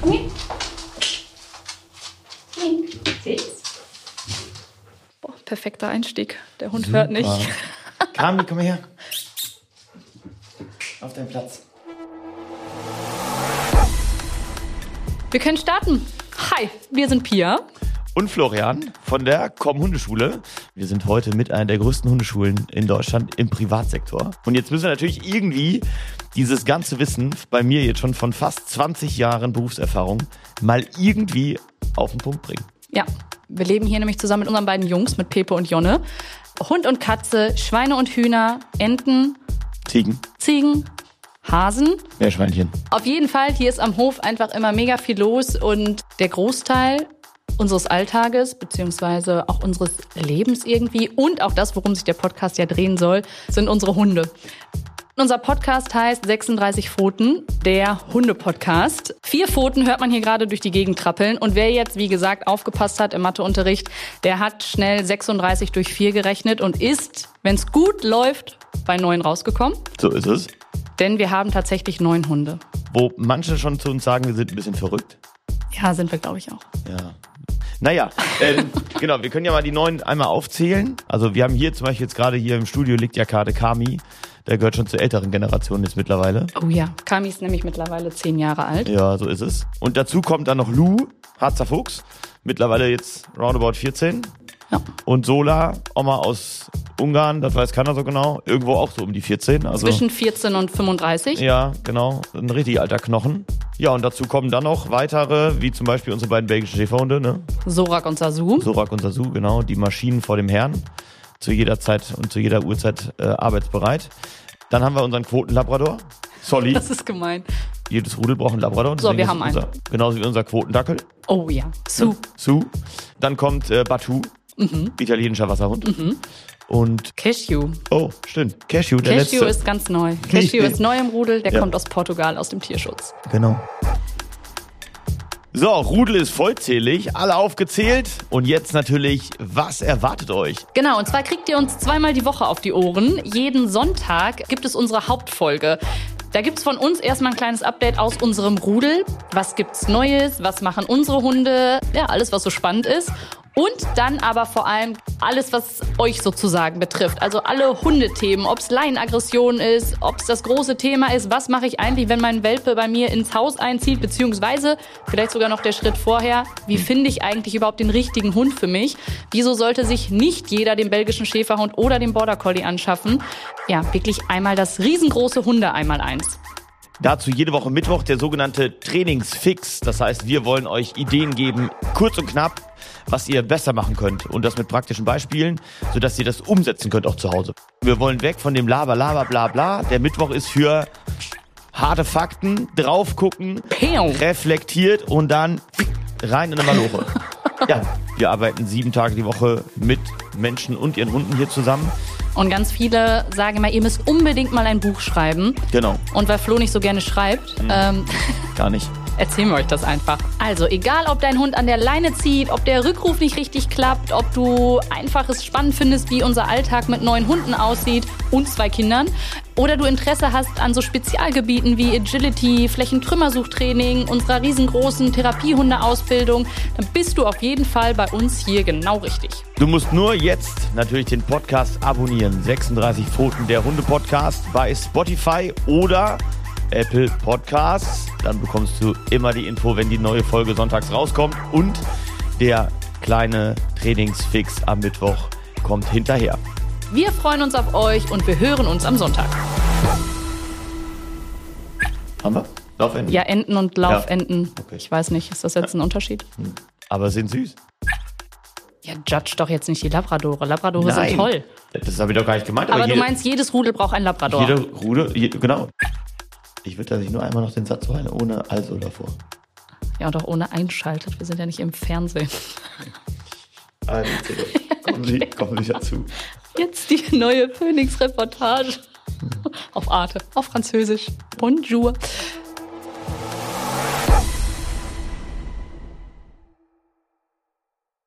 Komm her. Boah, perfekter Einstieg. Der Hund hört nicht. Kami, komm her. Auf deinen Platz. Wir können starten. Hi, wir sind Pia. Und Florian von der Komm Hundeschule. Wir sind heute mit einer der größten Hundeschulen in Deutschland im Privatsektor. Und jetzt müssen wir natürlich irgendwie dieses ganze Wissen, bei mir jetzt schon von fast 20 Jahren Berufserfahrung, mal irgendwie auf den Punkt bringen. Ja, wir leben hier nämlich zusammen mit unseren beiden Jungs, mit Pepe und Jonne. Hund und Katze, Schweine und Hühner, Enten, Ziegen, Hasen. Meerschweinchen. Auf jeden Fall, hier ist am Hof einfach immer mega viel los und der Großteil unseres Alltages, beziehungsweise auch unseres Lebens irgendwie und auch das, worum sich der Podcast ja drehen soll, sind unsere Hunde. Unser Podcast heißt 36 Pfoten, der Hunde-Podcast. 4 Pfoten hört man hier gerade durch die Gegend trappeln. Und wer jetzt, wie gesagt, aufgepasst hat im Matheunterricht, der hat schnell 36 durch 4 gerechnet und ist, wenn es gut läuft, bei 9 rausgekommen. So ist es. Denn wir haben tatsächlich 9 Hunde. Wo manche schon zu uns sagen, wir sind ein bisschen verrückt. Ja, sind wir, glaube ich, auch. Ja. Naja, genau, wir können ja mal die 9 einmal aufzählen. Also wir haben hier zum Beispiel jetzt gerade hier im Studio liegt ja gerade Kami. Der gehört schon zur älteren Generation jetzt mittlerweile. Oh ja, Kami ist nämlich mittlerweile 10 Jahre alt. Ja, so ist es. Und dazu kommt dann noch Lou, Harzer Fuchs, mittlerweile jetzt roundabout 14. Ja. Und Sola, Oma aus Ungarn, das weiß keiner so genau, irgendwo auch so um die 14. Also, zwischen 14 und 35. Ja, genau, ein richtig alter Knochen. Ja, und dazu kommen dann noch weitere, wie zum Beispiel unsere beiden belgischen Schäferhunde, ne? Sorak und Sasu. Sorak und Sasu, genau, die Maschinen vor dem Herrn. Zu jeder Zeit und zu jeder Uhrzeit arbeitsbereit. Dann haben wir unseren Quotenlabrador, Solly. Das ist gemein. Jedes Rudel braucht einen Labrador. So, wir haben einen. Genauso wie unser Quotendackel. Oh ja, Su. Dann kommt Batu, italienischer Wasserhund. Und Cashew. Oh, stimmt. Cashew, der Cashew letzte. ist ganz neu. Cashew ist neu im Rudel, der kommt aus Portugal, aus dem Tierschutz. Genau. So, Rudel ist vollzählig, alle aufgezählt. Und jetzt natürlich, was erwartet euch? Genau, und zwar kriegt ihr uns 2-mal die Woche auf die Ohren. Jeden Sonntag gibt es unsere Hauptfolge. Da gibt's von uns erstmal ein kleines Update aus unserem Rudel. Was gibt's Neues? Was machen unsere Hunde? Ja, alles, was so spannend ist. Und dann aber vor allem alles, was euch sozusagen betrifft. Also alle Hundethemen, ob es Leinenaggression ist, ob es das große Thema ist, was mache ich eigentlich, wenn mein Welpe bei mir ins Haus einzieht, beziehungsweise vielleicht sogar noch der Schritt vorher, wie finde ich eigentlich überhaupt den richtigen Hund für mich? Wieso sollte sich nicht jeder den belgischen Schäferhund oder den Border Collie anschaffen? Ja, wirklich einmal das riesengroße Hunde-Einmaleins. Dazu jede Woche Mittwoch der sogenannte Trainingsfix. Das heißt, wir wollen euch Ideen geben, kurz und knapp, was ihr besser machen könnt. Und das mit praktischen Beispielen, sodass ihr das umsetzen könnt auch zu Hause. Wir wollen weg von dem Laber, bla bla. Der Mittwoch ist für harte Fakten, drauf gucken, reflektiert und dann rein in eine Maloche. Ja, wir arbeiten 7 Tage die Woche mit Menschen und ihren Hunden hier zusammen. Und ganz viele sagen immer, ihr müsst unbedingt mal ein Buch schreiben. Genau. Und weil Flo nicht so gerne schreibt, gar nicht. Erzählen wir euch das einfach. Also, egal ob dein Hund an der Leine zieht, ob der Rückruf nicht richtig klappt, ob du einfach es spannend findest, wie unser Alltag mit 9 Hunden aussieht und 2 Kindern, oder du Interesse hast an so Spezialgebieten wie Agility, Flächentrümmersuchtraining, unserer riesengroßen Therapiehundeausbildung, dann bist du auf jeden Fall bei uns hier genau richtig. Du musst nur jetzt natürlich den Podcast abonnieren. 36 Pfoten, der Hunde-Podcast bei Spotify oder Apple Podcasts. Dann bekommst du immer die Info, wenn die neue Folge sonntags rauskommt. Und der kleine Trainingsfix am Mittwoch kommt hinterher. Wir freuen uns auf euch und wir hören uns am Sonntag. Haben wir? Laufenten? Ja, Enten und Laufenten. Ja. Okay. Ich weiß nicht, ist das jetzt ein Unterschied? Aber sind süß. Ja, judge doch jetzt nicht die Labradore. Labradore sind toll. Das habe ich doch gar nicht gemeint. Aber du meinst, jedes Rudel braucht einen Labrador. Jede Rudel, genau. Ich würde, dass ich nur einmal noch den Satz holen, ohne also davor. Ja, und auch ohne einschaltet. Wir sind ja nicht im Fernsehen. Also, kommen Sie dazu. Jetzt die neue Phoenix-Reportage. Auf Arte, auf Französisch. Bonjour.